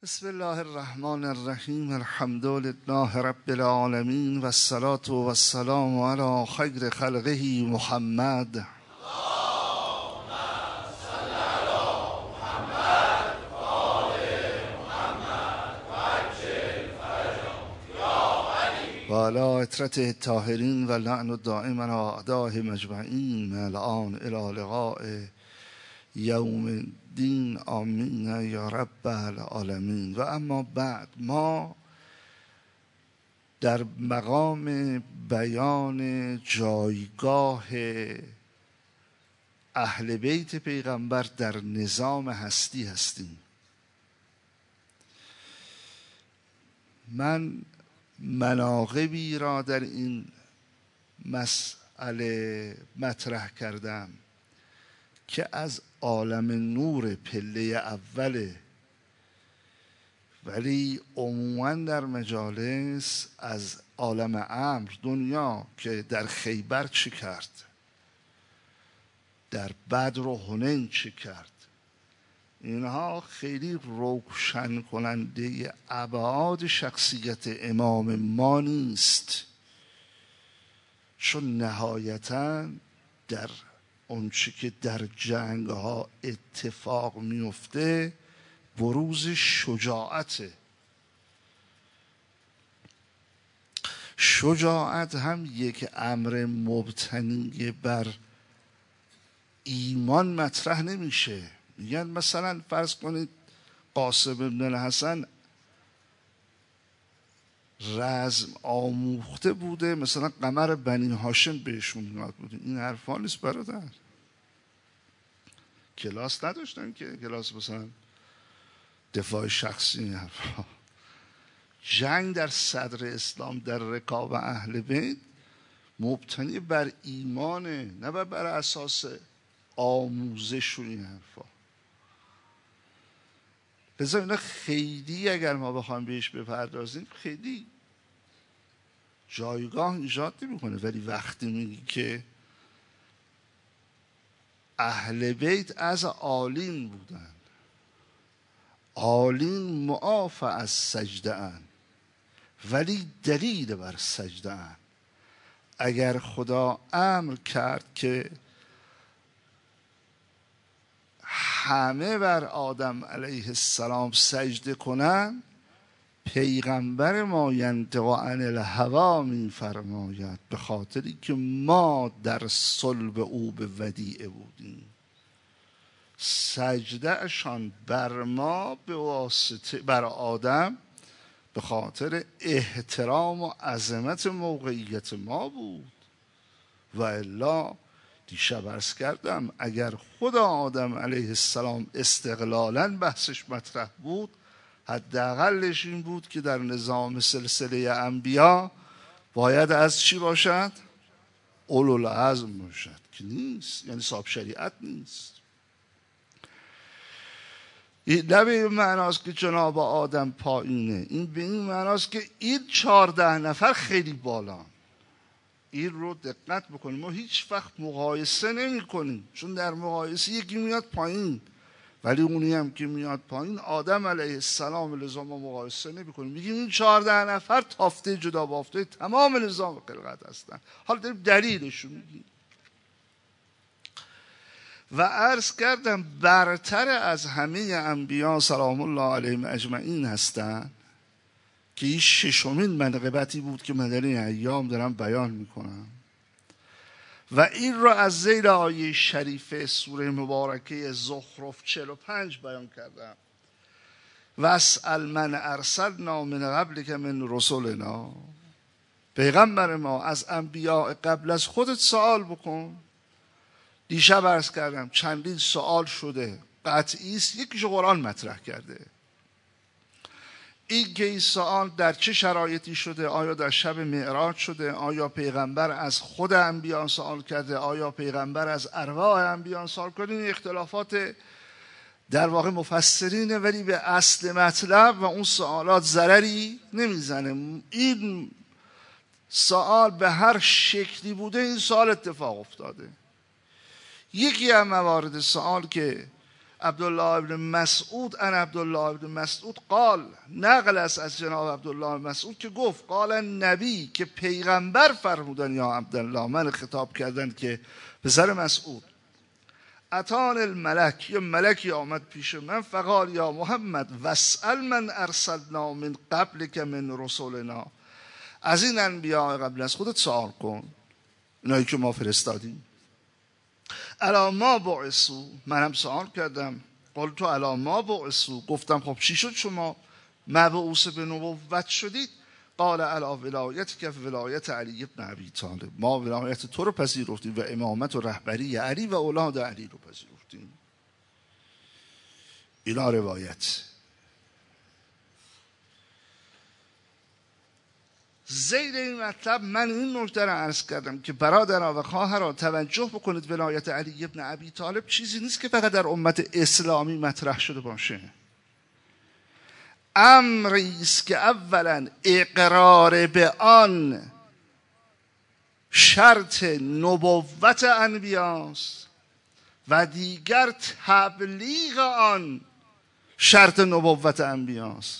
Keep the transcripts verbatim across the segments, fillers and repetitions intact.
بسم الله الرحمن الرحیم. الحمد لله رب العالمین و الصلاة و السلام علی خیر خلقه محمد. و علی اطرته الطاهرین و لعن الدائم علی اعدائه مجمعین من الان الی لقاء یوم الدین. آمین یا رب العالمین. و اما بعد، ما در مقام بیان جایگاه اهل بیت پیغمبر در نظام هستی هستیم. من مناقبی را در این مسئله مطرح کردم که از عالم نور پله اوله، ولی عموما در مجالس از عالم امر، دنیا، که در خیبر چه کرد، در بدر و حنین چه کرد، اینها خیلی روشن کننده ابعاد شخصیت امام ما نیست، چون نهایتاً در اونچه که در جنگ ها اتفاق میفته بروز شجاعته. شجاعت هم یک امر مبتنی بر ایمان مطرح نمیشه. میگن مثلا فرض کنید قاسم بن الحسن رزم آموخته بوده، مثلا قمر بنی هاشم بهشون میاد بوده. این حرفا نیست برادر. کلاس نداشتن که کلاس مثلا دفاع شخصی. این حرفا جنگ در صدر اسلام در رکاب اهل بیت مبتنی بر ایمانه، نه بر اساس آموزش و این حرفا. لذا اینا خیلی اگر ما بخوایم بهش بپردازیم خیلی جایگاه ایجاد نمیکنه. ولی وقتی میگی که اهل بیت از عالین بودن، عالین معاف از سجده ان، ولی دلیل بر سجده ان. اگر خدا امر کرد که همه بر آدم علیه السلام سجده کنن، پیغمبر ما ینطق عن الهوی می فرماید به خاطری که ما در صلب او به ودیعه بودیم. سجده اشان بر ما به واسطه بر آدم به خاطر احترام و عظمت موقعیت ما بود. و الا دیشب عرض کردم اگر خدا آدم علیه السلام استقلالا بحثش مطرح بود، حداقلش این بود که در نظام سلسله انبیا باید از چی باشد؟ اولوالعزم باشد، که نیست. یعنی صاحب شریعت نیست. این نه به این معناست که جناب آدم پایینه، این به این معناست که این چهارده نفر خیلی بالا. این رو دقت بکنیم. ما هیچ وقت مقایسه نمی کنیم، چون در مقایسه یکی میاد پایین، ولی اونی هم که میاد پایین آدم علیه السلام. لذا ما مقایسه نمی کنیم، میگیم این چهارده نفر تافته جدا بافته تمام نظام خلقت هستن. حالا داریم دلیلشو میگیم. و عرض کردم برتر از همه انبیا سلام الله علیهم اجمعین هستن، که این ششمین منقبتی بود که من در این ایام دارم بیان میکنم. و این را از زیر آیه شریفه سوره مبارکه زخرف چهل و پنج بیان کردم. واسأل من ارسلنا من قبلک من رسلنا. پیغمبر ما از انبیاء قبل از خودت سوال بکن. دیشب عرض کردم چندین سوال شده، قطعی است، یکیشو قرآن مطرح کرده. این که این سوال در چه شرایطی شده، آیا در شب معراج شده، آیا پیغمبر از خود انبیاء سوال کرده، آیا پیغمبر از ارواح انبیاء سوال کرده، این اختلافات در واقع مفسرینه، ولی به اصل مطلب و اون سوالات ضرری نمیزنه. این سوال به هر شکلی بوده این سوال اتفاق افتاده. یکی از موارد سوال که عبدالله ابن مسعود ان عبدالله ابن مسعود قال، نقل است از جناب عبدالله مسعود که گفت قال نبی، که پیغمبر فرمودن یا عبدالله، من خطاب کردن که پسر مسعود، اتان الملک، یه ملکی آمد پیش من، فقال یا محمد واسأل من ارسلنا من قبل که من رسولنا، از این انبیاء قبل از خودت سوال کن، اینایی که ما فرستادیم. الا ما بعثوا، منم سوال کردم، قلت الا ما بعثوا، گفتم خب چی شد شما مبعوث به نبوت شدید؟ قال الا ولایت که ولایت علی بن ابی طالب، ما ولایت تو رو پذیرفتیم و امامت و رهبری علی و اولاد علی رو پذیرفتیم. اینا روایت. زیر این مطلب من این نکته را عرض کردم که برادران و خواهران توجه بکنید، ولایت علی بن ابی طالب چیزی نیست که فقط در امت اسلامی مطرح شده باشه. امری است که اولا اقرار به آن شرط نبوت انبیاست و دیگر تبلیغ آن شرط نبوت انبیاست.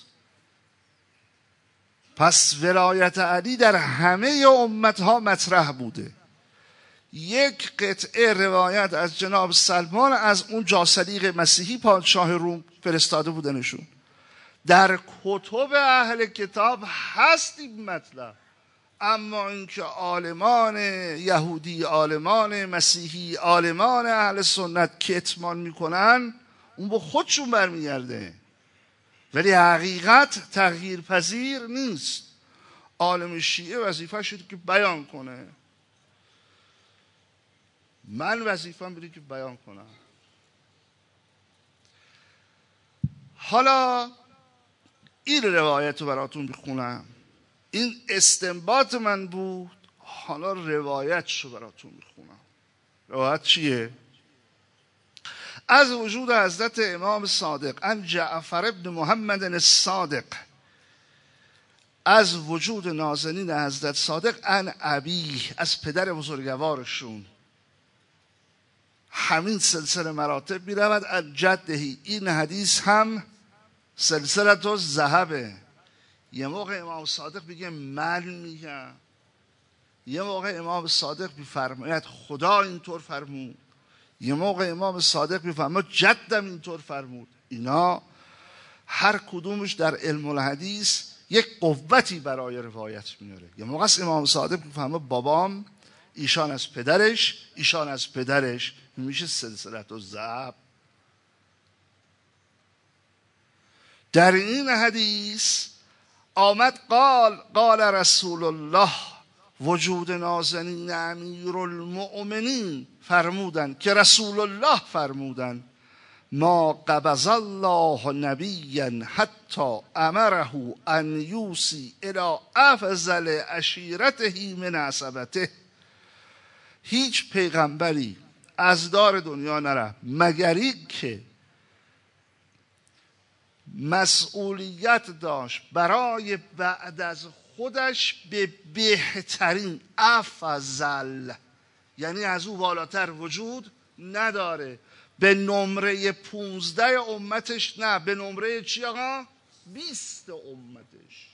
پس ولایت علی در همه امتها مطرح بوده. یک قطعه روایت از جناب سلمان از اون جاسلیق مسیحی پادشاه روم فرستاده بودنشون. در کتب اهل کتاب هست این مطلب، اما اینکه عالمان یهودی، عالمان مسیحی، عالمان اهل سنت کتمان میکنن، اون به خودشون برمیگرده، ولی حقیقت تغییر پذیر نیست. عالم شیعه وظیفه شده که بیان کنه، من وظیفه‌ام بوده که بیان کنم. حالا این روایت رو براتون بخونم، این استنباط من بود، حالا روایت رو براتون بخونم. روایت چیه؟ از وجود حضرت امام صادق ان جعفر ابن محمد الصادق، از وجود نازنین حضرت صادق ان ابی، از پدر بزرگوارشون، همین سلسله مراتب می رود از جدهی. این حدیث هم سلسله تو ذهبه. یه موقع امام صادق بگه من میگم، یه موقع امام صادق بفرماید خدا اینطور فرمود، یه موقع امام صادق بفرماید جدم اینطور فرمود. اینا هر کدومش در علم الحدیث یک قوتی برای روایت میاره. یه موقع است امام صادق بفرماید بابام، ایشان از پدرش، ایشان از پدرش، میشه سلسله و ذهب. در این حدیث آمد قال قال رسول الله، وجود نازنین امیر المؤمنین فرمودن که رسول الله فرمودن ما قبض الله نبیا حتی امره ان یوصی الی افضل عشیرته من عصبته. هیچ پیغمبری از دار دنیا نره مگر این که مسئولیت داشت برای بعد از خودش به بهترین، افضل یعنی از او بالاتر وجود نداره. به نمره پونزده امتش نه، به نمره چی آقا؟ بیست امتش،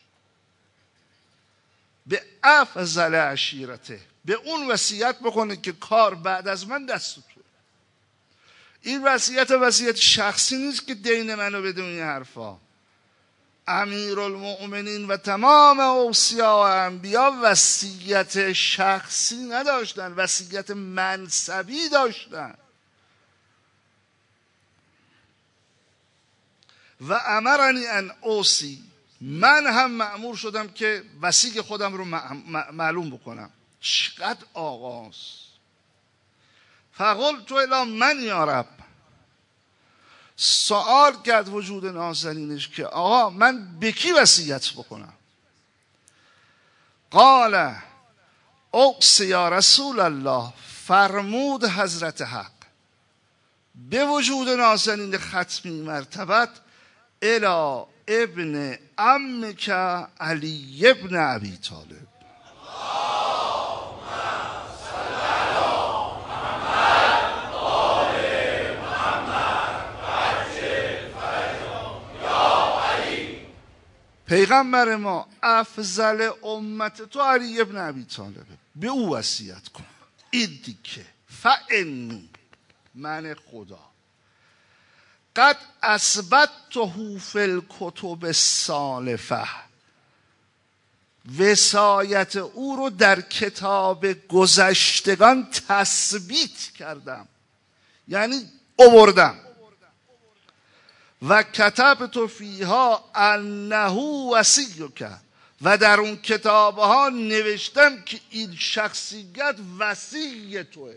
به افضل عشیرته، به اون وصیت بکنه که کار بعد از من دست تو. این وصیت وصیت شخصی نیست که دین منو بده این حرفا. امیر المؤمنین و تمام اوصیا و انبیا وصیت شخصی نداشتن، وصیت منصبی داشتن. و امرنی ان اوصی، من هم مأمور شدم که وصی خودم رو معلوم بکنم. چقدر آغاز. فقلت الی من یا رب، سوال کرد وجود نازنینش که آقا من به کی وصیت بکنم؟ قال اوصی یا رسول الله، فرمود حضرت حق به وجود نازنین ختمی مرتبت الی ابن عمک علی ابن ابی طالب. پیغمبر ما افضل امت تو علی ابن ابی طالبه، به او وصیت کن. این دیگه فانی، من خدا قد اثبته فی الکتب السالفه، وصایت او رو در کتاب گذشتگان تثبیت کردم، یعنی آوردم. و کتبت فیها انه وصیک، و در اون کتابها نوشتم که این شخصیت وصی توه.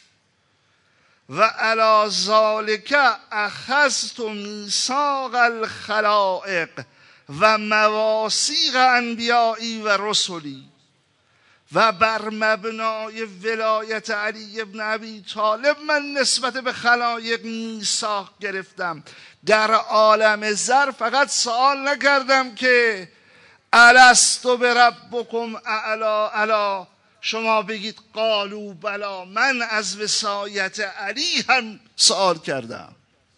و علی ذالک اخذت میثاق الخلائق و مواثیق انبیایی و رسلی، و بر مبنای ولایت علی ابن ابی طالب من نسبت به خلایق میثاق گرفتم. در عالم زر فقط سوال نکردم که الست بربکم اعلا الا، شما بگید قالوا بلا، من از وصایت علی هم سوال کردم.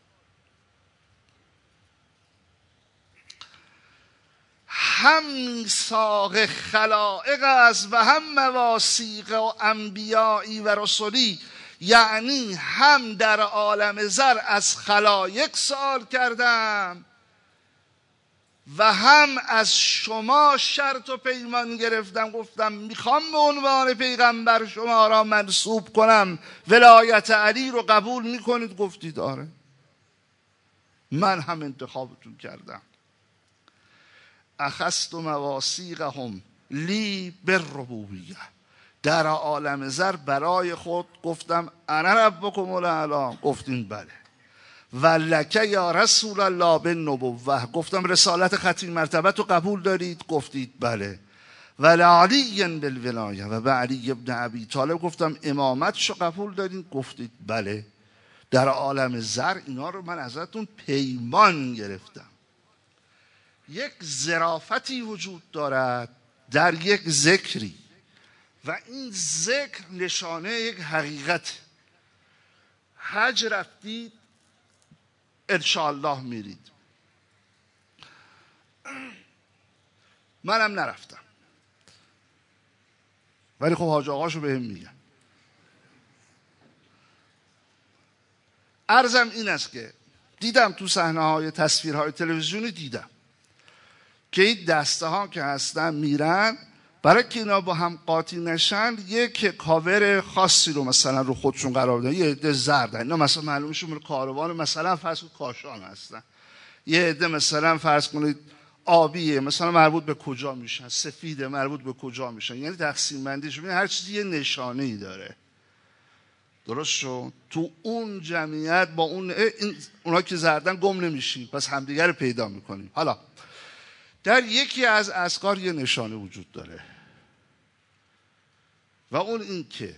هم میثاق خلائق است و هم مواثیق و انبیایی و رسولی، یعنی هم در عالم زر از خلایق سوال کردم و هم از شما شرط و پیمان گرفتم. گفتم میخوام به عنوان پیغمبر شما را منصوب کنم، ولایت علی رو قبول میکنید؟ گفتید آره. من هم انتخابتون کردم. اخذت مواثیقهم لی بالربوبیه، در عالم زر برای خود گفتم انا ربکم الاعلی، گفتین بله. و لک یا رسول الله بالنبوه، گفتم رسالت ختمی مرتبت رو قبول دارید؟ گفتید بله. و لعلی بالولایه، و به علی ابن ابی طالب گفتم امامتش رو قبول دارید؟ گفتید بله. در عالم زر اینا رو من ازتون پیمان گرفتم. یک ظرافتی وجود دارد در یک ذکری، و این ذکر نشانه یک حقیقت. حج رفتید، انشاءالله میرید. منم نرفتم، ولی خب حاج آقاشو بهم میگن. عرضم این است که دیدم تو صحنه های تصویرهای تلویزیونی دیدم که این دسته ها که هستن میرن برای که اینا با هم قاطی نشن یک کاور خاصی رو مثلا رو خودشون قرار بدن. یه عده زردن، اینا مثلا معلومشون کاروان مثلا فرض کنید کاشان هستن. یه عده مثلا فرض کنید آبیه، مثلا مربوط به کجا میشن، سفیده مربوط به کجا میشن. یعنی تقسیم بندیش ببین هر چیزی یه نشانه ای داره. درست شد؟ تو اون جمعیت با اون این اونا که زردن گم نمیشیم، پس همدیگه رو پیدا میکنیم. حالا در یکی از اسقار یه نشانه وجود داره، و اون این که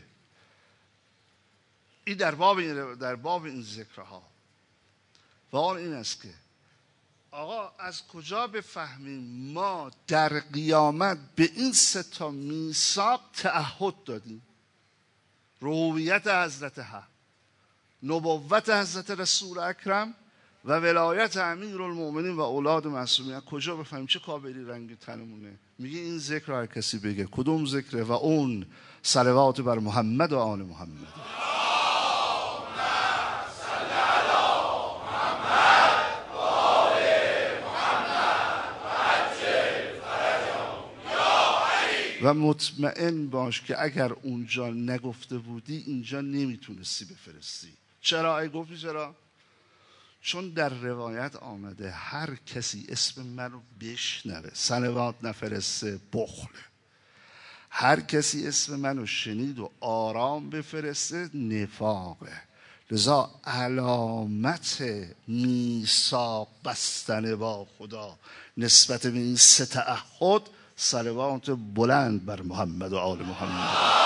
این در باب این در باب این ذکرها، و اون این است که آقا از کجا بفهمیم ما در قیامت به این سه تا میثاق تعهد دادیم؟ ربوبیت حضرت حق، نبوت حضرت رسول اکرم و ولایت امیرالمومنین و اولاد معصومین. کجا بفهمیم؟ چه کابری رنگ تنمونه؟ میگه این ذکر هر کسی بگه. کدوم ذکره؟ و اون صلوات بر محمد و آل محمد. و مطمئن باش که اگر اونجا نگفته بودی اینجا نمیتونستی بفرستی. چرا؟ ای گفتی چرا؟ چون در روایت آمده هر کسی اسم من رو بشنوه صلوات نفرسته بخله، هر کسی اسم من رو شنید و آرام بفرسته نفاقه. لذا علامت میثاق بستن با خدا نسبت به این سه تعهد صلوات بلند بر محمد و آل محمد.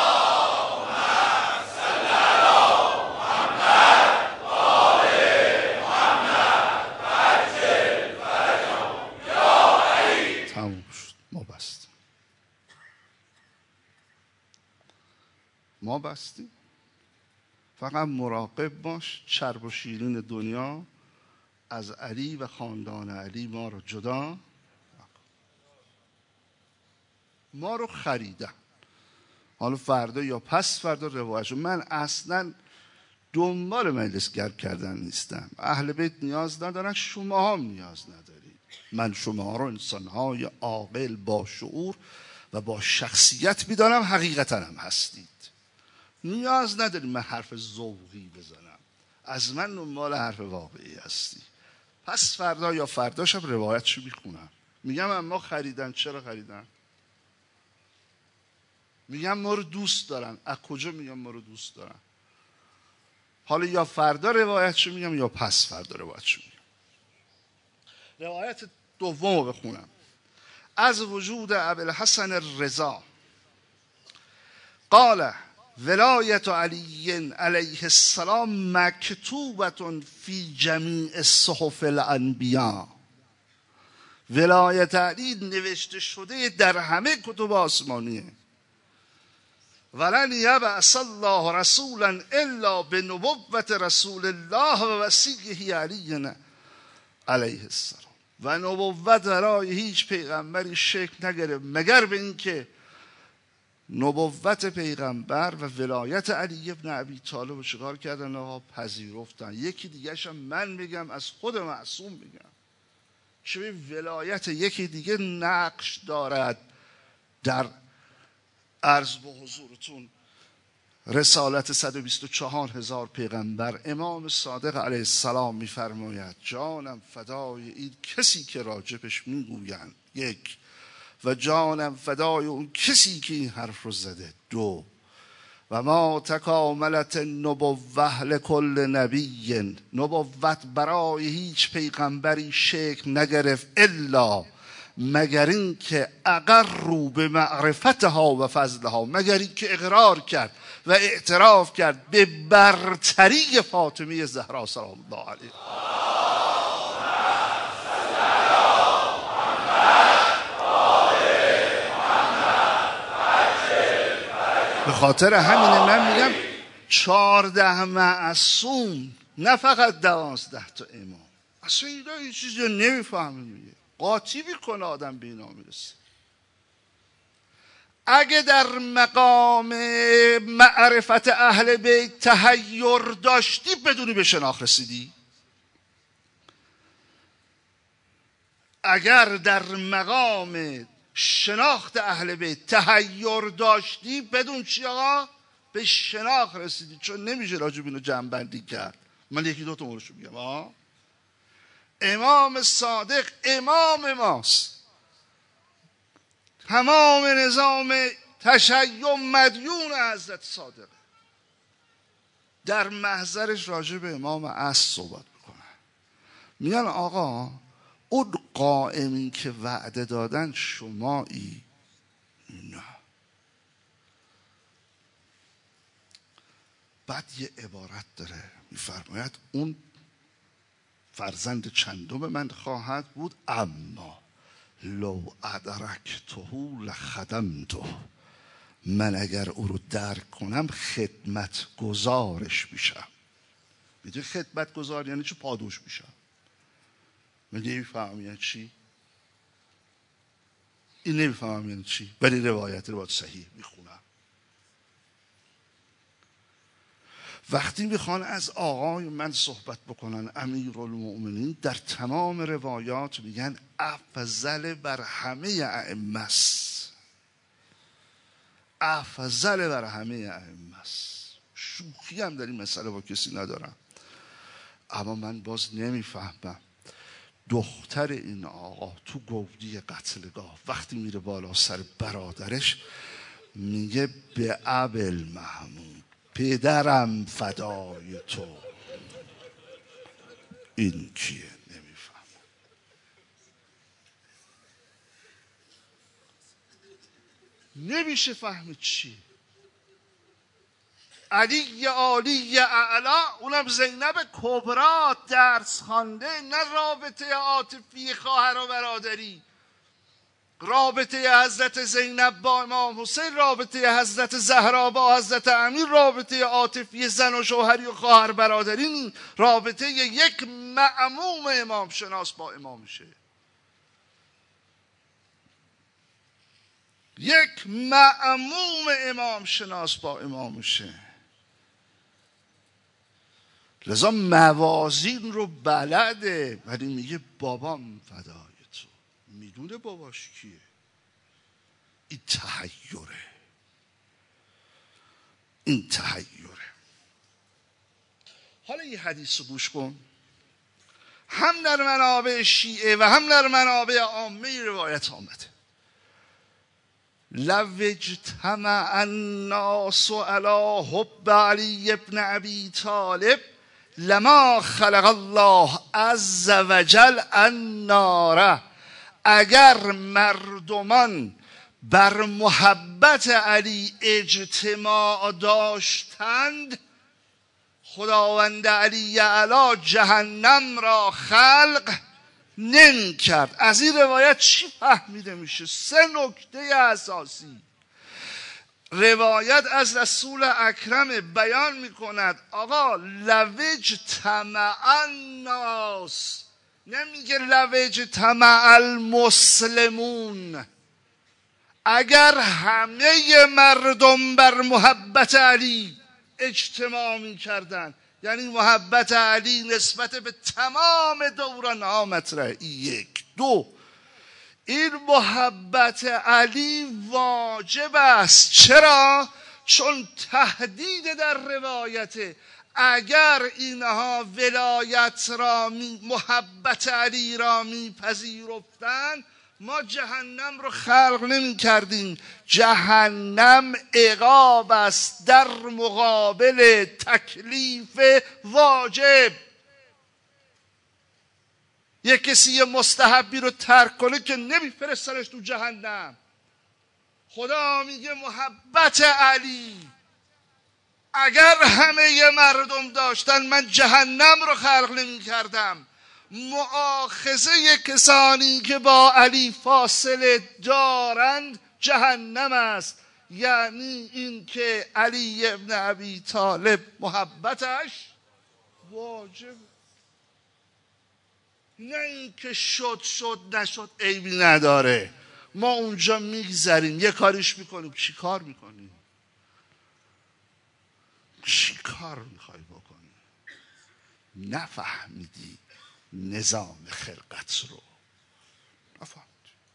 تموم شد. ما بستیم. ما بستیم. فقط مراقب باش چرب و شیرین دنیا از علی و خاندان علی ما رو جدا. ما رو خریدن. حالا فردا یا پس فردا روایتشو. من اصلا دنبال مجلس گرم کردن نیستم. اهل بیت نیاز ندارن، شما هم نیاز ندارید. من شما رو انسانهای عاقل با شعور و با شخصیت میدانم، حقیقتا هم هستید. نیاز ندارید من حرف ذوقی بزنم. از من دنبال حرف واقعی هستی. پس فردا یا فردا شب روایتشو میخونم. میگم اما خریدن. چرا خریدن؟ میگم ما رو دوست دارن. از کجا میگم ما رو دوست دارن؟ حالا یا فردا روایتشو میگم یا پس فردا روایتشو میگم. روایت دوم رو بخونم. از وجود ابوالحسن الرضا قال ولایت علی علیه السلام مکتوبة فی جمیع صحف الانبیاء. ولایت علی نوشته شده در همه کتب آسمانیه. ولن یبعث الله رسولا الا بنبوة رسول الله و وصیه علی علیه السلام. و نبوت برای هیچ پیغمبری شکل نگرفت مگر به این که نبوت پیغمبر و ولایت علی ابن ابی طالب رو چیکار کردن؟ آقا پذیرفتن. یکی دیگه هم من میگم، از خود معصوم میگم، چه ولایت یکی دیگه نقش دارد در عرض به حضورتون رسالت صد و بیست و چهار هزار پیغمبر. امام صادق علیه السلام میفرماید جانم فدای این کسی که راجبش میگویند، یک، و جانم فدای اون کسی که این حرف رو زده، دو، و ما تکاملت نبوه لکل نبی، نبوت برای هیچ پیغمبری شکل نگرفت الا مگر این که اقروا به معرفتها و فضلها، مگر این که اقرار کرد و اعتراف کرد به برتری فاطمه زهرا سلام الله علیها. به خاطر همینه من میگم چهارده معصوم، نه فقط دوازده تا امام. اصلا اینا این چیزی رو نمیفهمه. میگه قاطی میکنه آدم به اینا میرسه. اگه در مقام معرفت اهل بیت تحیر داشتی بدونی به شناخت رسیدی. اگر در مقام شناخت اهل بیت تحیر داشتی بدون چی آقا؟ به شناخت رسیدی. چون نمیشه راجب اینو جمع بندی کرد. من یکی دو تا موردشو میگم. آه امام صادق امام ماست. تمام نظام تشیع مدیون حضرت صادق. در محضرش راجع به امام عصر صحبت میکنن. میگن آقا اون قائمین که وعده دادن شمایی؟ نه. بعد یه عبارت داره میفرماید اون فرزند چندم من خواهد بود، اما لو ادرکته لخدمته، من اگر او رو درک کنم خدمت گزارش میشم. میدونی خدمت گزار یعنی چی؟ پادوش میشم. من نمیفهمم یعنی چی؟ این نمیفهمم یعنی چی؟ ولی روایت رو باید صحیح میخونم. وقتی میخوان از آقای من صحبت بکنن امیرالمؤمنین، در تمام روایات میگن افضل بر همه ائمه است. افضل بر همه ائمه است. شوخی هم در این مسئله با کسی ندارم، اما من باز نمیفهمم دختر این آقا تو گودی قتلگاه وقتی میره بالا سر برادرش میگه به ابل محمود، پدرم فدای تو. این کیه؟ نمیفهم. نمیشه فهمید چی. علی عالی اعلا، اونم زینب کبرا درس خوانده، نه رابطه عاطفی خواهر و برادری. رابطه حضرت زینب با امام حسین، رابطه حضرت زهرا با حضرت امیر، رابطه عاطفی زن و شوهری و خواهر برادری نی، رابطه یک مأموم امام شناس با امامشه. یک معموم امام شناس با امام میشه. لذا موازین رو بلده، ولی میگه بابام فدای تو. میدونه باباش کیه. این تحیره، این تحیره. حالا یه حدیث رو گوش کن، هم در منابع شیعه و هم در منابع عامه روایت آمده. لو اجتمع الناس علی حب علی ابن ابی طالب لما خلق الله عز وجل النار. اگر مردمان بر محبت علی اجتماع داشتند، خداوند علی اعلی جهنم را خلق نمی کرد. از این روایت چی فهمیده میشه؟ سه نکته اساسی. روایت از رسول اکرم بیان میکند آقا لوج تمع الناس، نمیگه لوج تمع المسلمون. اگر همه مردم بر محبت علی اجتماع می کردن، یعنی محبت علی نسبت به تمام دوران ها مطرحه. یک. دو، این محبت علی واجب است. چرا؟ چون تهدید در روایته. اگر اینها ولایت را می محبت علی را می پذیرفتند، ما جهنم رو خلق نمی کردیم. جهنم عقاب است در مقابل تکلیف واجب. یک کسی یه مستحبی رو ترک کنه که نمیفرستنش تو جهنم. خدا میگه محبت علی اگر همه مردم داشتن، من جهنم رو خلق نمی کردم. مؤاخذه کسانی که با علی فاصله دارند جهنم است. یعنی این که علی ابن ابی طالب محبتش واجب، نه این که شد شد نشد عیبی نداره. ما اونجا میگذریم، یه کاریش میکنیم. چی کار میکنیم؟ چی کار میخوای بکنی؟ نفهمیدی نظام خلقت رو، نفهمیدی.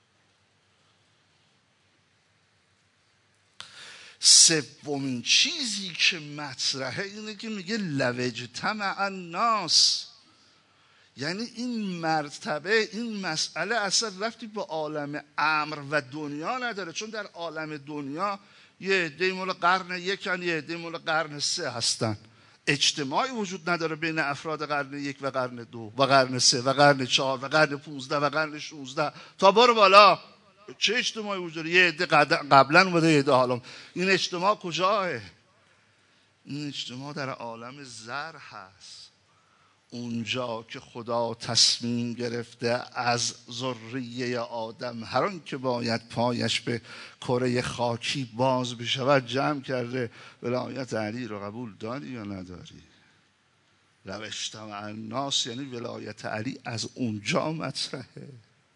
سومین چیزی که مطرحه اینه که میگه لوجتمع الناس، یعنی این مرتبه، این مسئله اصلا رفتی با عالم امر و دنیا نداره. چون در عالم دنیا یه عده مال قرن یکن، یه عده مال قرن سه هستن. اجتماعی وجود نداره بین افراد قرن یک و قرن دو و قرن سه و قرن چهار و قرن پونزده و قرن شونزده تا برو بالا. چه اجتماعی وجود داره؟ یه عده قبلا بوده، یه عده حالا. این اجتماع کجاه؟ این اجتماع در عالم زر هست، اونجا که خدا تصمیم گرفته از ذریه آدم هر آن که باید پایش به کره خاکی باز بشود جمع کرده. ولایت علی رو قبول داری یا نداری؟ لو اجتمع الناس یعنی ولایت علی از اونجا مطرحه.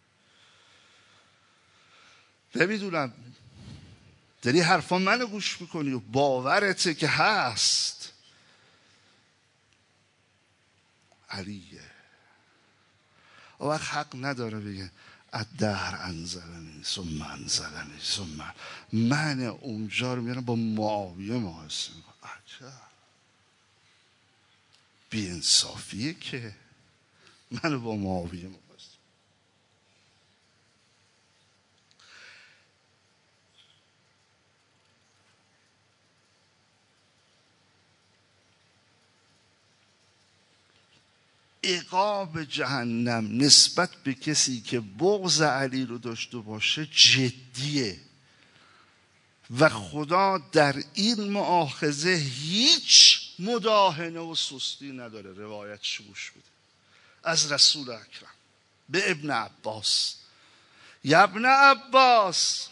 نمیدونم داری حرفا منو گوش میکنی و باورته که هست علیه. او وقت حق نداره بگه الدهر انزلنی ثم انزلنی ثم. من اونجا رو میارم با معاویه مقایسه میکنم. عجب بی انصافیه که منو با معاویه مقایسه. عقاب جهنم نسبت به کسی که بغض علی رو داشته باشه جدیه و خدا در این مؤاخذه هیچ مداهنه و سستی نداره. روایت گوش بده از رسول اکرم به ابن عباس. یا ابن عباس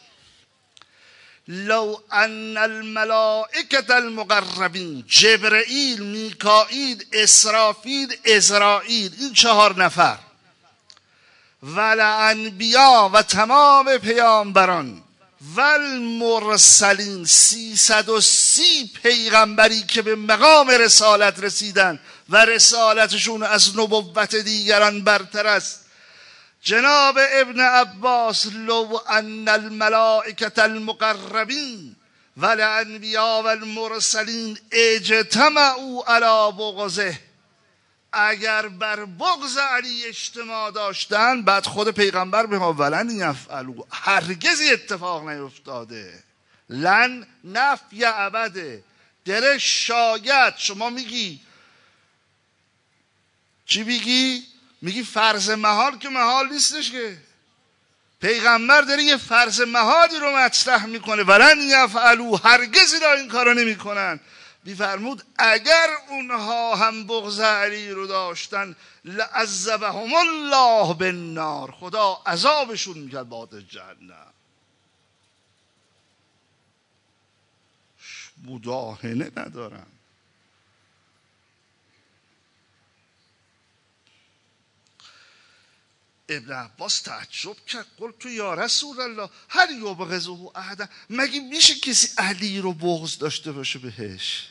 لو ان الملائکة المقربین، جبرئیل، میکائیل، اسرافیل، عزرائیل، این چهار نفر، و الانبیا و تمام پیامبران و المرسلین، سیصد و سی پیغمبری که به مقام رسالت رسیدن و رسالتشون از نبوت دیگران برتر است. جناب ابن عباس لو ان الملائکة المقربین والانبیاء والمرسلین اجتمعوا علی بغضه، اگر بر بغض علی اجتماع داشتن، بعد خود پیغمبر به ما ولن یفعلوا، هرگزی اتفاق نیفتاده. لن نفی ابده، در شاید. شما میگی چی میگی؟ میگی فرض محال که محال نیستش که. پیغمبر داره یه فرض محالی رو مطرح میکنه، ولن یفعلوا، هرگزی را این کارو نمیکنن. میفرمود اگر اونها هم بغض علی رو داشتن لعذبهم الله بالنار، خدا عذابشون میکرد با آتش جهنم. مداهنه ندارم. ابن عباس تعجب کرد، قلت تو یا رسول الله هل یبغضه احد، مگه میشه کسی علی رو بغض داشته باشه بهش؟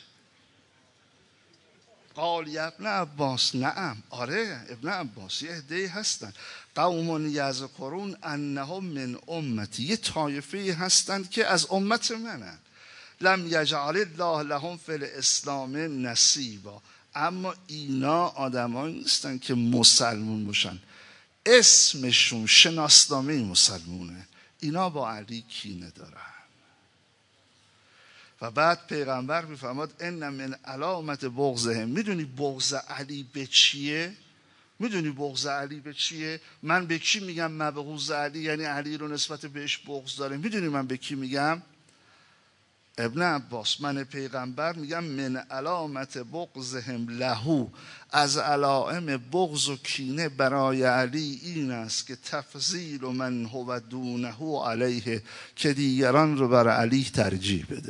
قال یا ابن عباس نعم، آره ابن عباس، یه عده‌ای هستن قوم یذکرون انهم من امتی، یه طایفه هستن که از امت منن، لم یجعل الله لهم فی الاسلام نصیبا، اما اینا آدمایی نیستن که مسلمون باشن، اسمشون شناسنامه مسلمونه، اینا با علی کینه دارن. و بعد پیغمبر میفرماد ان من علامت بغضهم، میدونی بغض علی به چیه؟ میدونی بغض علی به چیه؟ من به کی میگم مبغوض علی، یعنی علی رو نسبت بهش بغض داره. میدونی من به کی میگم؟ ابن عباس، من پیغمبر میگم من علامت بغضهم لهو، از علائم بغض و کینه برای علی این است که تفضیل من هو دونه علیه، که دیگران رو بر علی ترجیح بده،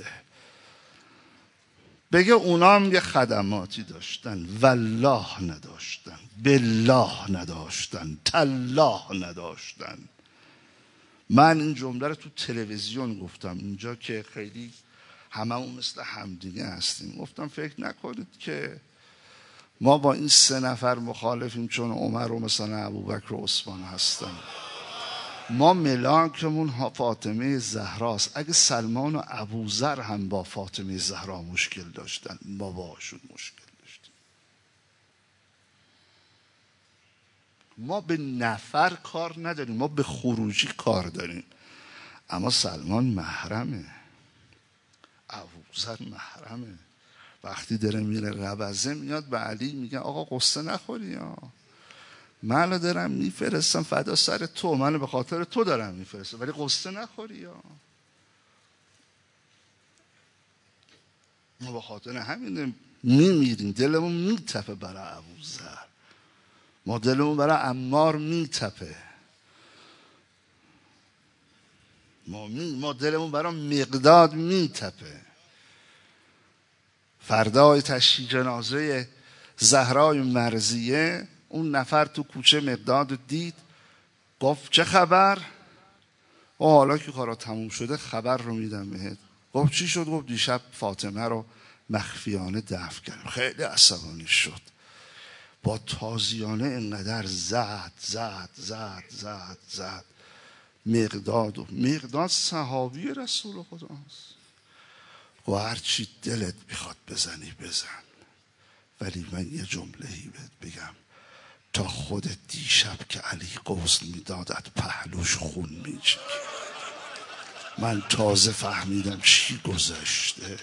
بگه اونا هم یه خدماتی داشتن والله نداشتن، بالله نداشتن، تالله نداشتن. من این جمله رو تو تلویزیون گفتم اینجا که خیلی هممون مثل همدیگه هستیم، گفتم فکر نکنید که ما با این سه نفر مخالفیم چون عمر و مثلا ابوبکر و عثمان هستن. ما ملاکمون فاطمه زهراست. اگه سلمان و ابوذر هم با فاطمه زهرا مشکل داشتن، ما باشون مشکل داشتیم. ما به نفر کار نداریم، ما به خروجی کار داریم. اما سلمان محرمه، ابوذر محرمه. وقتی داره میره ربزه میاد به علی میگه آقا قصه نخوری ها، منو دارم میفرستم فدا سر تو، منو به خاطر تو دارم میفرستم، ولی قصه نخوری ها. ما به خاطر همین میمیریم، دلمون میتپه برای ابوذر، ما دلمون برای عمار میتپه، ما, می... ما دلمون برای مقداد میتپه. فردای تشییع جنازه زهرای مرضیه، اون نفر تو کوچه مقداد دید، گفت چه خبر؟ و حالا که کارا تموم شده خبر رو میدم بهت. گفت چی شد؟ گفت دیشب فاطمه رو مخفیانه دفن کردم. خیلی عصبانی شد، با تازیانه انقدر زد زد زد زد زد مقداد و مقداد صحابی رسول خداست. و هرچی دلت میخواد بزنی بزن، ولی من یه جمله‌ای بهت بگم، تا خود دیشب که علی غسل میداد از پهلوش خون میچکید. من تازه فهمیدم چی گذشته.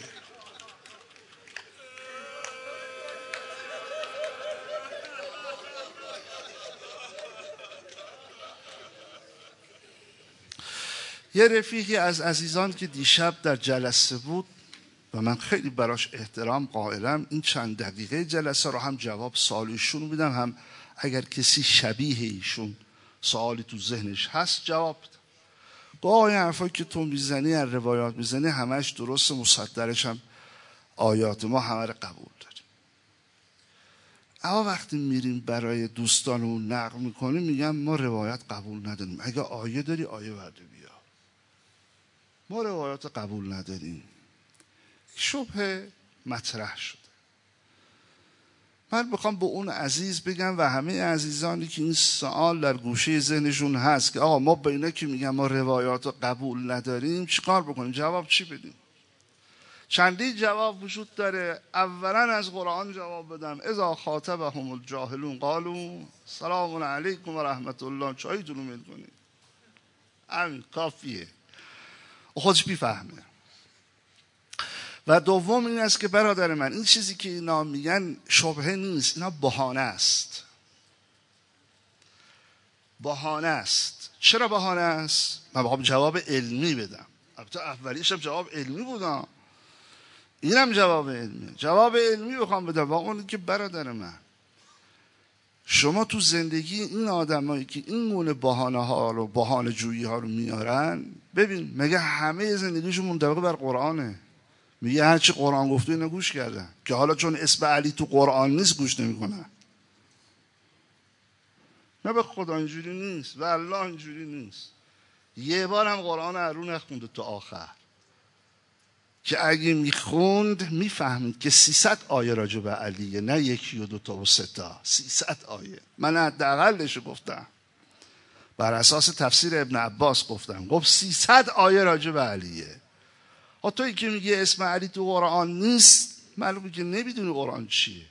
یه رفیقی از عزیزان که دیشب در جلسه بود و من خیلی براش احترام قائلم، این چند دقیقه جلسه رو هم جواب سوالشون میدم، هم اگر کسی شبیه ایشون سوالی تو ذهنش هست جواب بده. با این حرفایی که تو میزنی، از روایات میزنی، همش درست، مصدرش هم آیات ما همه رو قبول داریم. اما وقتی میریم برای دوستانمون نقل میکنیم میگم ما روایت قبول نداریم، اگه آیه داری آیه ورده بیا. ما روایات قبول نداریم. شبهه مطرح شده. من بخوام به اون عزیز بگم و همه عزیزانی که این سوال در گوشه ذهنشون هست که آقا ما به اینا که میگن ما روایات رو قبول نداریم چیکار بکنیم؟ جواب چی بدیم؟ چندی جواب وجود داره. اولا از قرآن جواب بدم. اذا خاطبهم الجاهلون قالوا سلام علیکم و رحمت الله. چایتون رو میل کنید. همین کافیه. خودش بیفهمه. و دوم این است که برادر من این چیزی که اینا میگن شبهه نیست، اینا بهانه است. بهانه است. چرا بهانه است؟ من بخوام جواب علمی بدم. البته اولیشم جواب علمی بودم، اینم جواب علمی. جواب علمی بخوام بدم واقعا اون که برادر من شما تو زندگی این آدمایی که این گونه بهانه ها رو بهانه جویی ها رو میارن، ببین مگه همه زندگیشون منطبق بر قرآنه؟ میگه هرچی قرآن گفته اینا گوش کردن، که حالا چون اسم علی تو قرآن نیست گوش نمیکنن. نه به خدا اینجوری نیست و الله اینجوری نیست. یه بار هم قرآن رو نخونده تا آخر، که اگه میخوند میفهمید که سیصد آیه راجع به علیه، نه یکی و دو تا و سه تا، سیصد آیه. من حداقلش گفتم، بر اساس تفسیر ابن عباس گفتم، گفت سیصد آیه راجع به علیه. ها تویی که میگه اسم علی تو قرآن نیست، معلومه که نمیدونی قرآن چیه.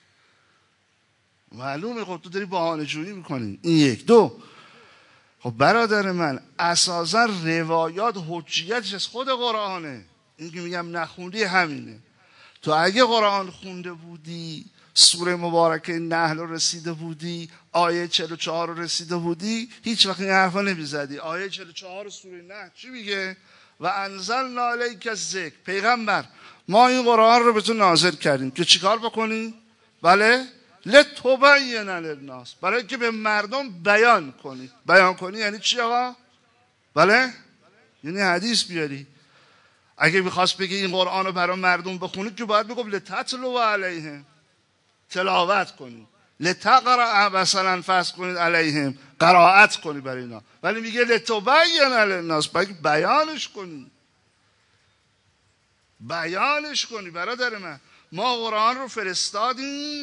معلومه خب تو داری بهانه جویی میکنی. این یک. دو، خب برادر من اساسا روایات حجیتش از خود قرآنه. این که میگم نخوندی همینه. تو اگه قرآن خونده بودی، سوره مبارکه نحل رو رسیده بودی، آیه چهل و چهار رو رسیده بودی، هیچ وقت این حرفا نمیزدی. آیه چهل و چهار سوره نحل چی میگه؟ و انزلنا الیک الذکر. پیغمبر ما این قرآن رو به تو نازل کردیم که چیکار بکنی؟ بله؟ لتبین للناس. برای که به مردم بیان کنی. بیان کنی یعنی چی آقا؟ بله؟ یعنی حدیث بیاری. اگه میخواست بگه این قرآن رو برای مردم بخونید که باید بگم لتتلو علیهم، تلاوت کنید. لتقرأ مثلا فرض کنید علیهم، قرائت کنی برای اینا. ولی میگه لتبین للناس، باید بیانش کنی. بیانش کنی برادر من. ما قرآن رو فرستادیم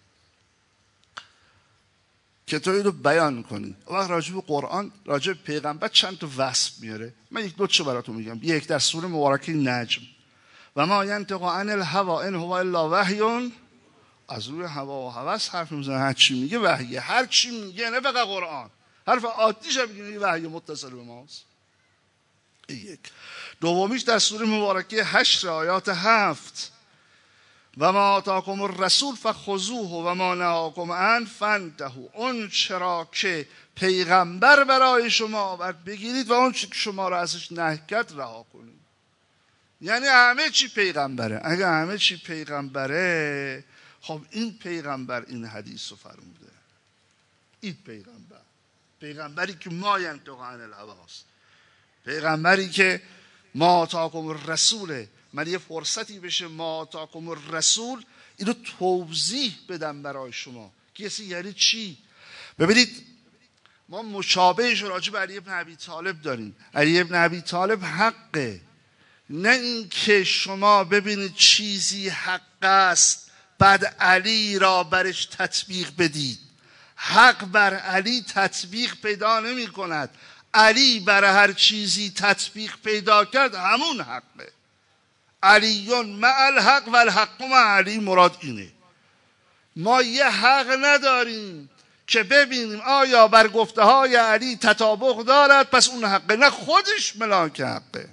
که تو اینو بیان کنی. وقت راجع به قرآن، راجع به پیغمبر چند تا وصف میاره. من یک دو تا براتون میگم. یک در سوره مبارکه نجم، و ما ینطق عن الهوا ان هو الا وحی. از روی هوا و هوس حرف میزنه. هر چی میگه وحیه. هر چی میگه، نه فقط قرآن، حرف عادیش هم میگه وحی متصل به ماست. یک. دومیش در سوره مبارکه حشر آیات هفت، و ما آتاکم الرسول فخذوه و ما نهاکم عنه فانتهوا. اون چرا که پیغمبر برای شما آورد بگیرید و اون چی که شما را ازش نهی کرد رها کنید. یعنی همه چی پیغمبره. اگه همه چی پیغمبره، خب این پیغمبر این حدیث رو فرموده. این پیغمبر، پیغمبری که ما ینطق عن الهواست، پیغمبری که ما آتاکم الرسوله. من یه فرصتی بشه ما آتاکم الرسول اینو توضیح بدم برای شما که یعنی چی. ببینید ما مشابهش راجع به علی بن ابی طالب داریم. علی بن ابی طالب حقه، نه این که شما ببینید چیزی حق است بعد علی را برش تطبیق بدید. حق بر علی تطبیق پیدا نمی کند. علی بر هر چیزی تطبیق پیدا کرد همون حقه. علیون مع الحق و الحق مع علی. مراد اینه. ما یه حق نداریم که ببینیم آیا بر گفته های علی تطابق دارد پس اون حقه، نه خودش ملاک حقه.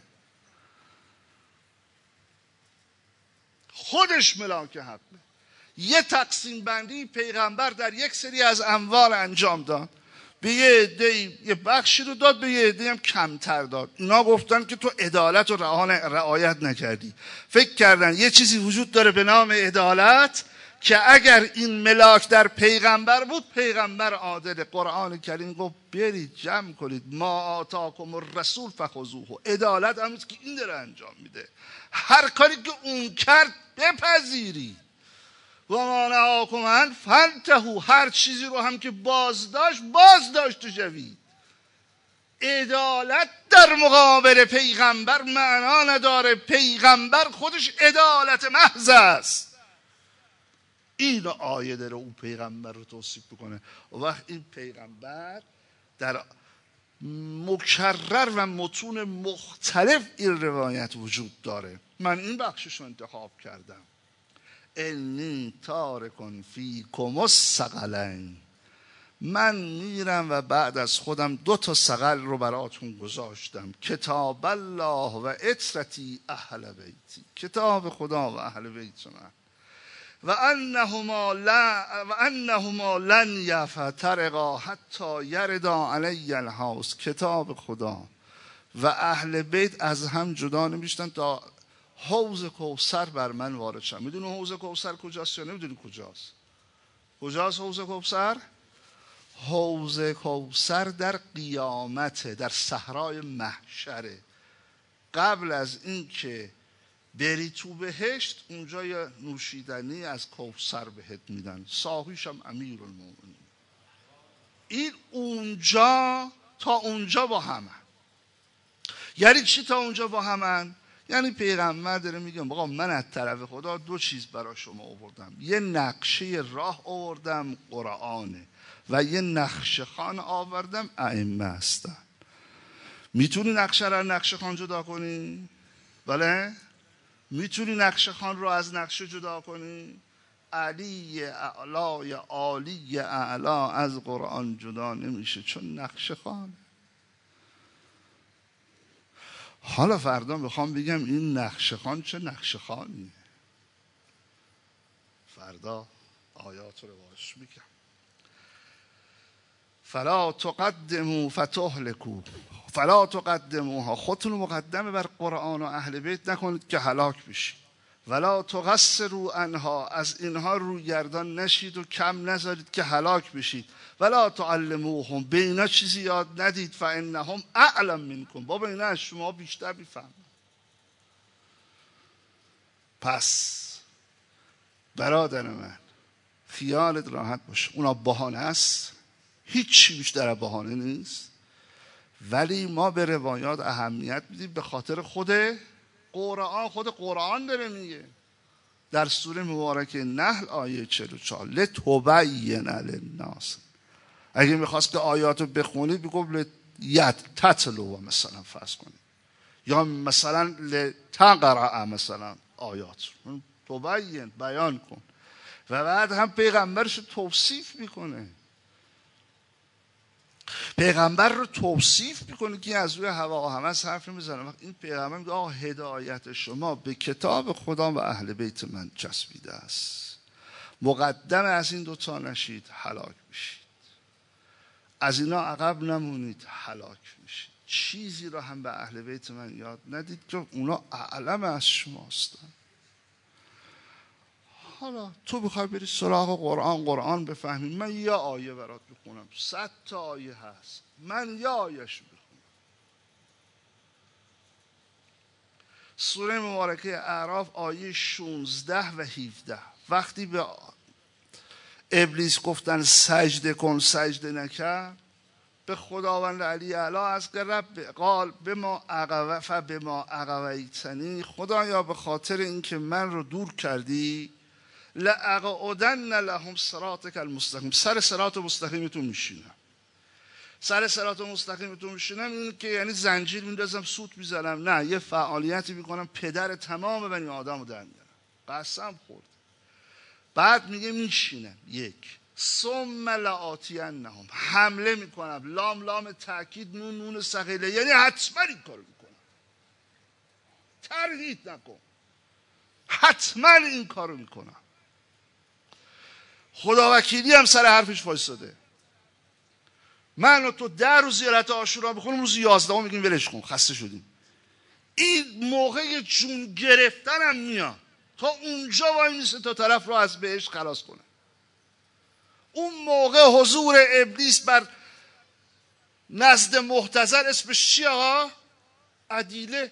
خودش ملاک حقه. یه تقسیم بندی پیغمبر در یک سری از اموال انجام داد، به یه عده‌ای یه بخشی رو داد، به یه عده‌ای هم کمتر داد. اینا گفتن که تو عدالت رو رعایت نکردی. فکر کردن یه چیزی وجود داره به نام عدالت که اگر این ملاک در پیغمبر بود پیغمبر عادل. قرآن کریم گفت برید جمع کنید ما آتاکم الرسول فخذوه. عدالت همونیست که این داره انجام میده. هر کاری که اون کرد بپذیری. و ما نهاکم عنه فانتهوا. هر چیزی رو هم که باز داشت باز داشته شوید. عدالت در در مقابل پیغمبر معنا نداره. پیغمبر خودش عدالت محض است. این آیه داره اون پیغمبر رو توصیف بکنه. و وقت این پیغمبر در مکرر و متون مختلف این روایت وجود داره. من این بخشش رو انتخاب کردم. انی تارکن فیکم الثقلین، من میرم و بعد از خودم دو تا ثقل رو براتون گذاشتم. کتاب الله و عترتی اهل بیتی، کتاب خدا و اهل بیت من. و انهما لا و انهما لن یفترقا حتی یردا علی الحوض، کتاب خدا و اهل بیت از هم جدا نمیشتن تا حوض کوثر بر من وارد شد. میدونی حوض کوثر کجاست یا نمیدونی کجاست؟ کجاست حوض کوثر؟ حوض کوثر در قیامته، در صحرای محشره. قبل از این که بری تو بهشت، اونجا یه نوشیدنی از کوثر بهت میدن، صاحبش هم امیرالمومنین. این اونجا تا اونجا با همن. یعنی چی تا اونجا با همن؟ یعنی پیغمبر داره میگه آقا من از طرف خدا دو چیز برای شما آوردم، یه نقشه راه آوردم قرآنه و یه نقشه خان آوردم ائمه هستن. میتونی نقشه رو نقشه خان جدا کنی؟ بله؟ میتونی نقشه خان رو از نقشه جدا کنی؟ علی اعلای عالی اعلا از قرآن جدا نمیشه، چون نقشه خان. حالا فردا میخوام بگم این نقشه خان چه نقشه خانیه. فردا آیات رو باش میگم. فلا تقدموا فتهلكوا، فلا تقدموها، خودتون رو مقدمه بر قرآن و اهل بیت نکنید که هلاک بشید. ولا تقصروا عنها، از اینها روی گردان نشید و کم نذارید که هلاک بشید. ولا تعلموهم، به اینا چیزی یاد ندید. فانهم اعلم منکم، بابا اینا از شما بیشتر میفهمن. پس برادر من خیالت راحت باشه، اونا بهانه است، هیچی بیشتر از بهانه نیست. ولی ما به روایات اهمیت میدیم به خاطر خود قرآن. خود قرآن داره میگه در سوره مبارکه نحل آیه چهل و چهار لتبین للناس. اگه میخواست که آیات رو بخونید بگو یت تتلو مثلا فرض کنید، یا مثلا لتقرأ مثلا آیات رو تبین، بیان کن. و بعد هم پیغمبرش توصیف میکنه، پیغمبر رو توصیف میکنه که از روی هوا و هوس حرف نمیزنه. این پیغمبر میگه آه هدایت شما به کتاب خدا و اهل بیت من چسبیده است، مقدم از این دوتا نشید هلاک میشید، از اینا عقب نمونید هلاک میشید. چیزی رو هم به اهل بیت من یاد ندید که اونا اعلم از شما هستن. حالا تو بخوای بری سراغ قرآن قرآن بفهمی، من یه آیه برات بخونم، صد تا آیه هست، من یه آیهش بخونم. سوره مبارکه اعراف آیه شانزده و هفده، وقتی به ابلیس گفتن سجده کن سجده نکرد، به خداوند علی اعلی از رب قال به ما عقوف به ما عقویتنی، خدایا به خاطر اینکه من رو دور کردی لأقعدن لهم صراطک المستقیم، سر صراط مستقیمتون میشینم. سر صراط مستقیمتون میشینم این که یعنی زنجیر میندازم سوت میزنم؟ نه، یه فعالیتی میکنم پدر تمام بنی آدم رو در میارم. قسم خورد. بعد میگه میشینم. یک ثم لآتینهم، حمله میکنم، لام لام تاکید، نون نون ثقیله، یعنی حتما این کارو میکنم، تردید نکن، حتما این کارو میکنم. خدا وکیلی هم سر حرفش وایساده. من و تو در روز زیارت عاشورا بخونیم، روز یازده میگیم ولش کن خسته شدیم. این موقع جون گرفتن هم میاد، تا اونجا وای میسته تا طرف رو از بهشت خلاص کنه. اون موقع حضور ابلیس بر نزد محتضر اسمش چی آقا؟ عدیله.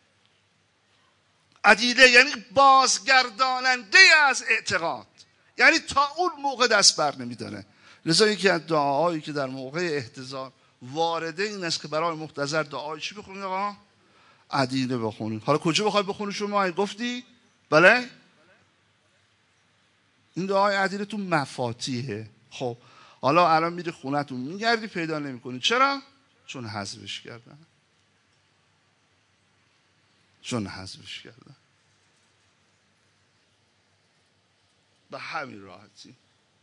عدیله یعنی بازگرداننده از اعتقاد، یعنی تا اون موقع دست بر نمیداره. لذا یکی از دعاهایی که در موقع احتضار وارده این است که برای محتضر دعای چی بخونید آقا؟ عدیله بخونید. حالا کجا بخوای بخونید شما؟ گفتی؟ بله؟ این دعای عدیله تو مفاتیحه. خب حالا الان میری خونتون میگردی پیدا نمیکنی. چرا؟ چون حذفش کردن. چون حذفش کردن. به همین راحتی.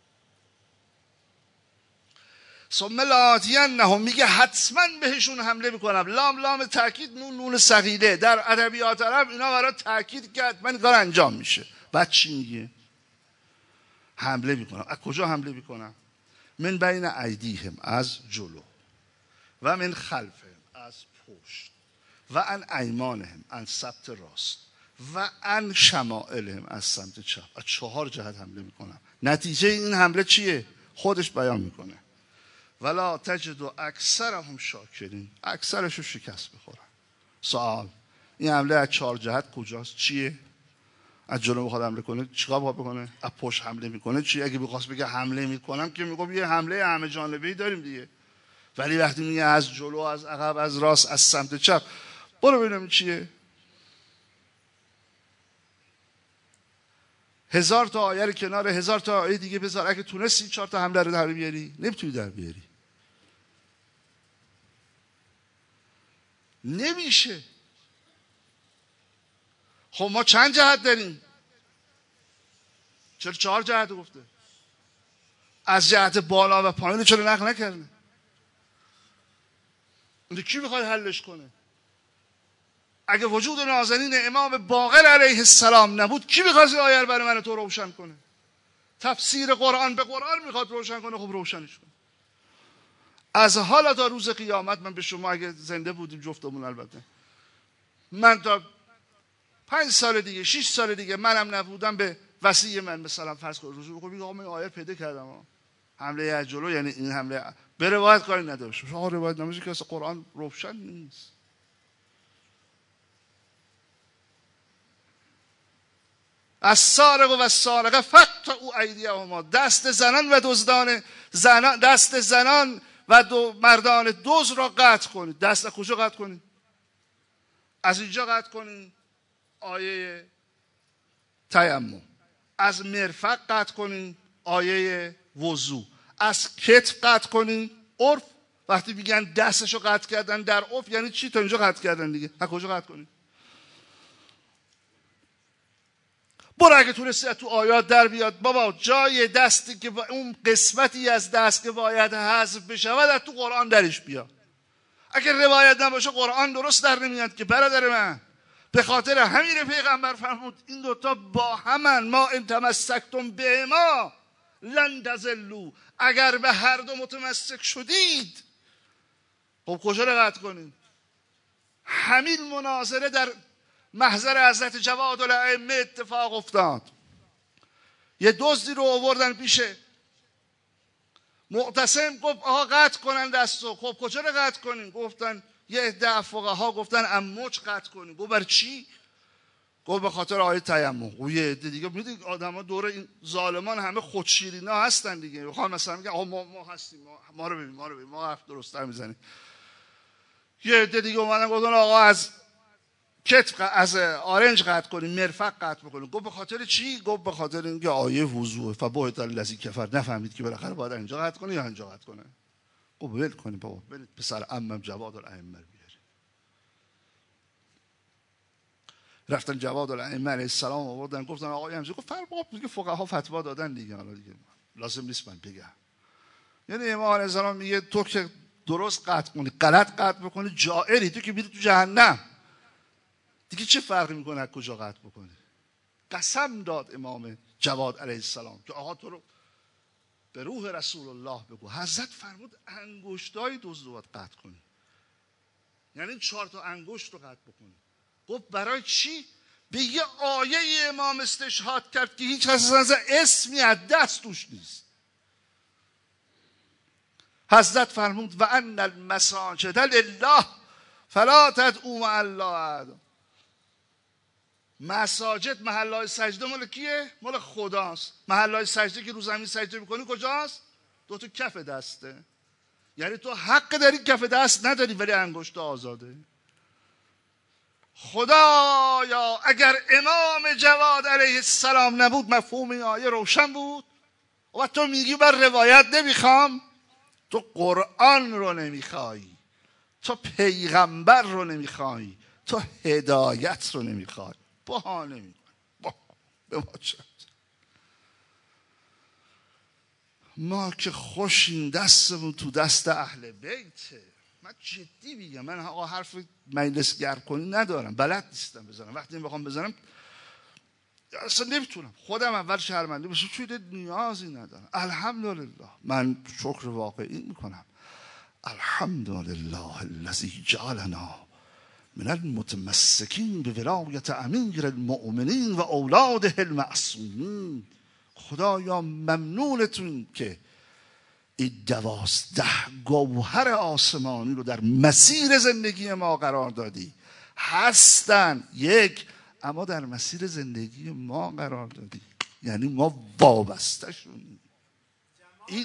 ثم لآتینهم میگه حتما بهشون حمله میکنم. لام لام تاکید، نون نون ثقیله. در ادبیات عرب اینا برای تاکید کرد من کار انجام میشه. بعد چی میگه؟ حمله میکنم. از کجا حمله میکنم؟ من بین ایدیهم، از جلو، و من خلفهم، از پشت، و ان ایمانهم، از سمت راست، و ان شمائلهم، از سمت چپ. از چهار جهت حمله میکنم. نتیجه این حمله چیه؟ خودش بیان میکنه. ولا تجد اکثرهم شاکرین. اکثرشو شکست بخورن. سوال، این حمله از چهار جهت کجاست؟ چیه؟ از جلو میخواد حمله کنه، چیکار باید بکنه؟ از پشت حمله میکنه. چی؟ اگه بخواست بگه حمله میکنم که میگم یه حمله همه جانبه‌ای داریم دیگه. ولی وقتی میگه از جلو، از عقب، از راست، از سمت چپ، برو ببینم چیه. هزار تا آیه کنار هزار تا آیه دیگه بذار. اگه تونستی چهار تا حمله رو در بیاری، نمیتونی در بیاری. نمیشه. خب ما چند جهت داریم؟ چرا چهار جهت گفته؟ از جهت بالا و پایین چرا نقل نکرده؟ اون کی میخواد حلش کنه؟ اگه وجود نازنین امام باقر علیه السلام نبود کی میخواد این آیه رو برای من تو روشن کنه؟ تفسیر قرآن به قرآن میخواد روشن کنه، خب روشنش کنه. از حالا تا روز قیامت من به شما، اگه زنده بودیم جفتمون البته، من تا پنج سال دیگه، شش سال دیگه منم نبودم، به وصی من مثلا فرض کن رجوع بکنم، آقا من آیه پیدا کردم، حمله از جلو یعنی این حمله به روایت کاری نداشت. آقا روایت نمیشه که اصلا قرآن روشن نیست. از سارق و از سارقه فقطعوا ایدیهما، دست زنان و دزدان زنان، دست زنان و دو مردان دزد را قطع کنید. دست از کجا قطع کنید؟ از اینجا قطع کنید، آیه تیمم. از مرفق قطع کنید، آیه وضو. از کتف قطع کنید، عرف. وقتی میگن دستشو قطع کردن در عرف یعنی چی؟ تا اینجا قطع کردن دیگه. از کجا قطع کنید؟ برو اگه تونستی تو آیات در بیاد بابا جای دستی که اون قسمتی از دست که باید حذف بشود از تو قرآن درش بیاد. اگر روایت نباشه قرآن درست در نمیاد که برادر من. به خاطر همین پیغمبر فرمود این دوتا با همن، ما ان تمسکتم بهما لن تضلوا، اگر به هر دو متمسک شدید. خب کجا رو قطع کنید؟ همین مناظره در محضر حضرت جواد الائمه اتفاق افتاد. یه دزدی رو آوردن پیش معتصم، گفت آها قطع کنن دستو. خب کجا رو قطع کنین؟ گفتن یه عده فقها گفتن اموج قطع کنین. گفت بر چی؟ گفت به خاطر آیه تیمم. گفت یه عده دیگه، میدونید آدما دور این ظالمان همه خودشیرینا هستن دیگه، میخوان مثلا میگن آها ما ما هستیم، ما, ما رو ببین ما رو ببین ما حرف درست‌تر میزنیم. یه عده دیگه اومدن گفتن آقا از کتف، از آرنج قطع کنیم، مرفق قطع بکنیم. گفت به خاطر چی؟ گفت به خاطر اینکه آیه وضوء فبهت الذی کفر. نفهمید که بالاخره باید اینجا قطع کنه یا اینجا قطع کنه. گفت ول کنیم بابا، برید پسر عمم جواد الائمه بیارید. رفتن جواد الائمه علیه السلام آوردن، گفتن آقا همین. گفت فرق دیگه فقها فتوا دادن دیگه، حالا دیگه لازم نیست من بگم. یعنی امام علیه السلام میگه تو که درست قطع کنی، غلط قطع بکنی جائری، تو که میری تو جهنم. دیگه چه فرقی میکنه از کجا قطع بکنی؟ قسم داد امام جواد علیه السلام که آقا تو رو به روح رسول الله بگو. حضرت فرمود انگشتای دزد رو باید قطع کنی، یعنی چهار تا انگشت رو قطع بکنی. گفت برای چی؟ به یه آیه امام استشهاد کرد که هیچ کس از اسمی از دست توش نیست. حضرت فرمود و ان المساجد لله فلا تدعوا مع الله احدا. مساجد، محلهای سجده مال کیه؟ مال خداست. محلهای سجده که رو زمین سجده میکنی کجاست؟ دو تا کف دسته. یعنی تو حق داری کف دست نداری ولی انگشت آزاده. خدایا اگر امام جواد علیه السلام نبود مفهوم این آیه روشن بود. و تو میگی من روایت نمیخوام، تو قرآن رو نمیخوای، تو پیغمبر رو نمیخوای، تو هدایت رو نمیخوای، بهانه میکنی. با به ما چه؟ ما که خوشیم دستمون تو دست اهل بیته. من جدی میگم، من آقا حرف مجلس گرم کنی ندارم، بلد نیستم بزنم. وقتی بخوام بزنم اصلا نمیتونم، خودم اول شرمنده بشم، چون نیازی ندارم. الحمدلله، من شکر واقعی میکنم. الحمدلله الذی جعلنا من المتمسکین به ولایت امیر المؤمنین و اولاده المعصومین. خدایا ممنونتون که این دوازده گوهر آسمانی رو در مسیر زندگی ما قرار دادی. هستن یک، اما در مسیر زندگی ما قرار دادی، یعنی ما وابسته شدیم. این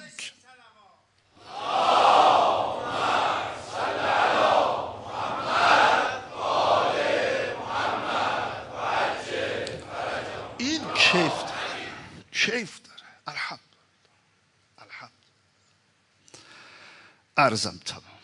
این کیف داره، کیف داره. الحمد الحمد. عرضم تمام.